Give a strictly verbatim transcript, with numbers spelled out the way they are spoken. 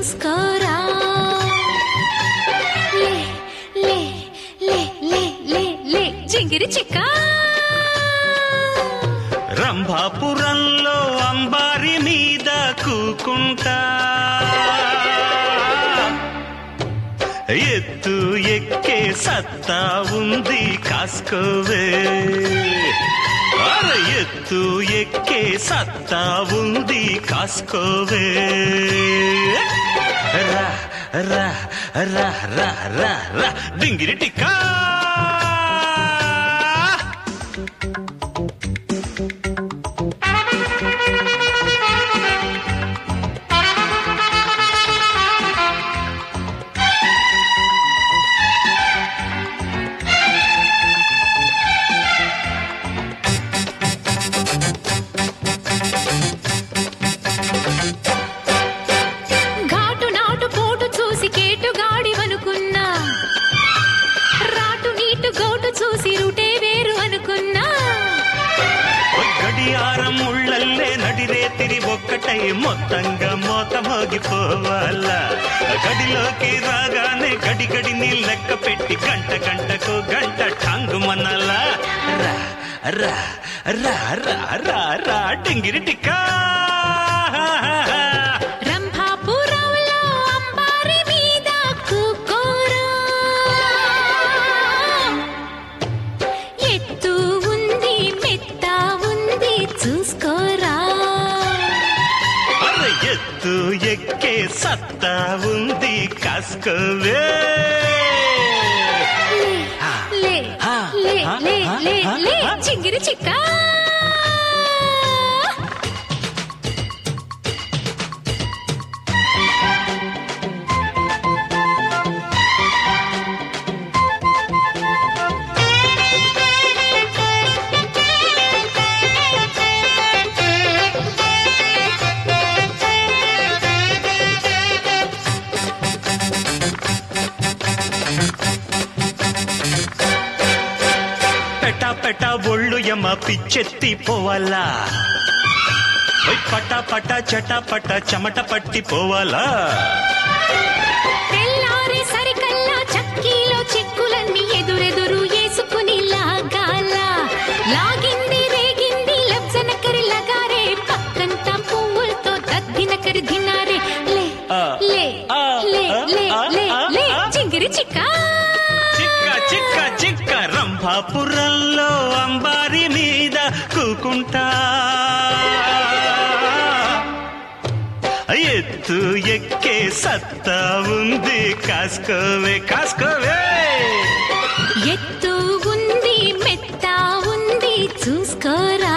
చూసుకోరా లే లే లే లే లే లే జింగిరి చిక్క రంభాపురంలో అంబారి మీద కూకుంటా ఎత్తు ఎక్కే సత్తా ఉంది కాసుకోవే అరే ఎత్తు ఎక్కే సత్తా ఉంది కాసుకోవే రా రా రా రా రా రా డింగిరి టిక్కా గడియారం ముళ్ళల్లే నడిరేతిరి ఒక్కటై మొత్తంగా మోత మోగిపోవాలా గడిలోకి రాగానే గడి గడిని లెక్క పెట్టి గంట గంటకు గంట ఠాంగు మనలా రా రా రా రా రా రా డింగిరి టిక్కా చూసుకోరా అరే ఎత్తు ఎక్కే సత్తా ఉంది కాసుకోవే లే లే లే లే లే చింగిరి చిక్క పెటా పెటా ఒళ్ళు యమ పిచ్చెత్తి పోవాలా పటా పటా చటా పట చెమట పట్టి పోవాలా తెల్లారి సరికల్లా చక్కీలో చెక్కులన్నీ ఎదురెదురు వేసుకుని లాగాల లాగింది రేగింది లబ్జనకరి లగారే పక్కంతా పువ్వులతో దద్దినకరి దినారే లే లే లే లే లే లే చింగిరి చిక్క చిక్క చిక్క చిక్క రంభాపురంలో అంబారి మీద కూకుంటా ఎత్తు ఎక్కే సత్తా ఉంది కాసుకోవే కాసుకోవే ఎత్తు ఉంది మెత్త ఉంది చూసుకోరా